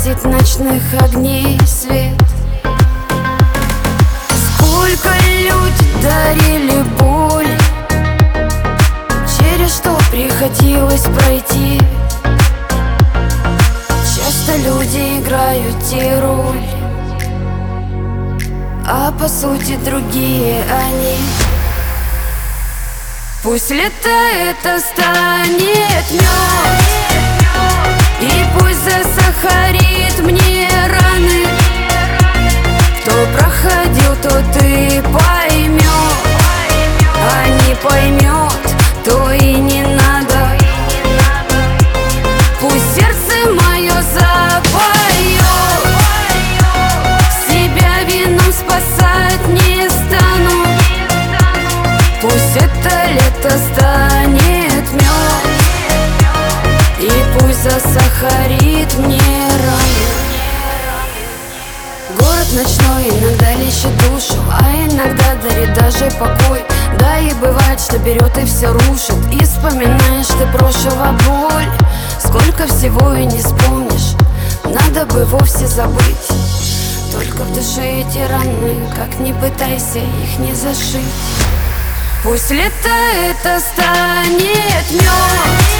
хватит ночных огней свет. Сколько люди дарили боль, через что приходилось пройти. Часто люди играют те роли, а по сути другие они. Пусть летает, станет мед, и пусть засахарит мне раны. Кто проходил, тот и поймет, а не поймет, то и не надо. Пусть сердце мое запоет, себя вином спасать не стану. Пусть это лето станет мед, и пусть засахарит мне раны. Город ночной иногда лечит душу, а иногда дарит даже покой. Да и бывает, что берет и все рушит, и вспоминаешь ты прошлого боль. Сколько всего и не вспомнишь, надо бы вовсе забыть. Только в душе эти раны, как ни пытайся их не зашить. Пусть летает, станет мед,